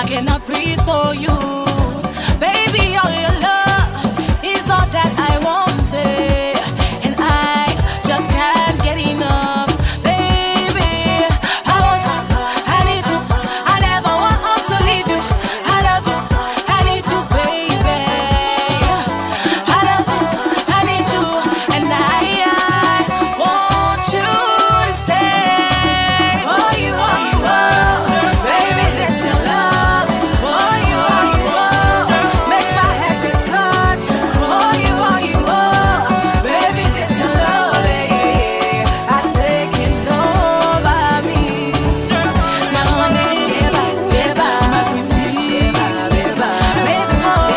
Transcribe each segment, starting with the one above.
cannot breathe for you. Baby, all your love is all that I wanted, and I just can't get enough. Baby, I want you, I need you, I never want to leave you. I love you, I need you, baby. I love you, I need you, and I want you to stay. Oh, you, baby, this your love. Oh, you, make my head get touch. Oh, you, baby, this your love. I say, can over me. My honey, my sweetie, my honey,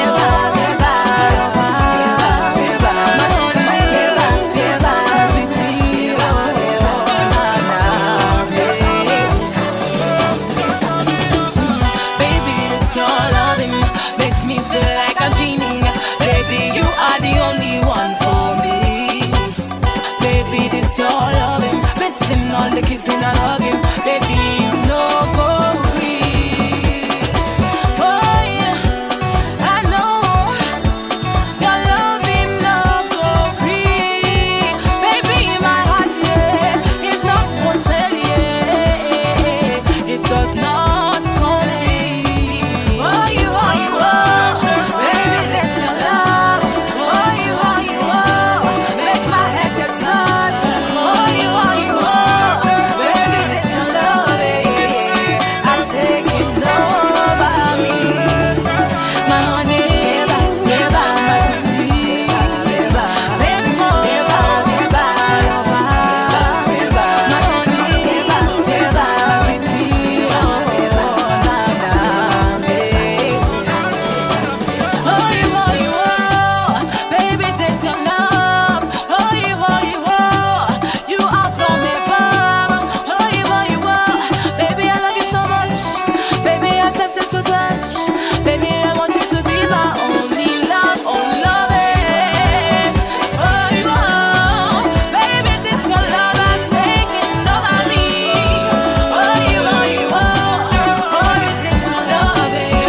my sweetie, baby, this your loving makes me feel like I'm dreaming. Baby, you are the only one for me. Baby, this your loving, missing all the kissing and hugging. Baby, you know go free. Oh yeah, I know your loving love go free. Baby, my heart yeah is not for sale, yeah. It does not come free. Oh you, baby, that's your love. Oh you, make my head get touch. Oh you, baby, that's your love. I say it over me. My honey, my sweetie, baby, my honey, my sweetie, baby, that's your love. Oh, you are from above. Oh, baby, I love you so much. Baby, I'm tempted to touch. Baby, I want you to be my only love, Oh, baby, this your love has taken over me. Oh, baby, this your love,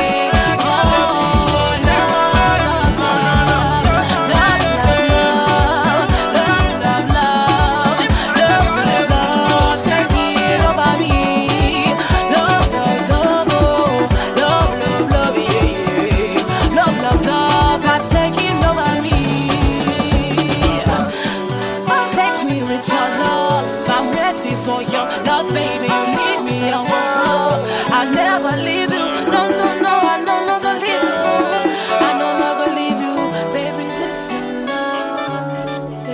for your love, baby, you need me, your world. I'll never leave you. No, I no longer leave you. I no longer leave you, baby. This your love.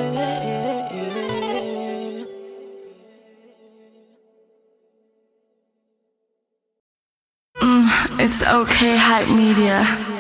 It's okay, Hype Media.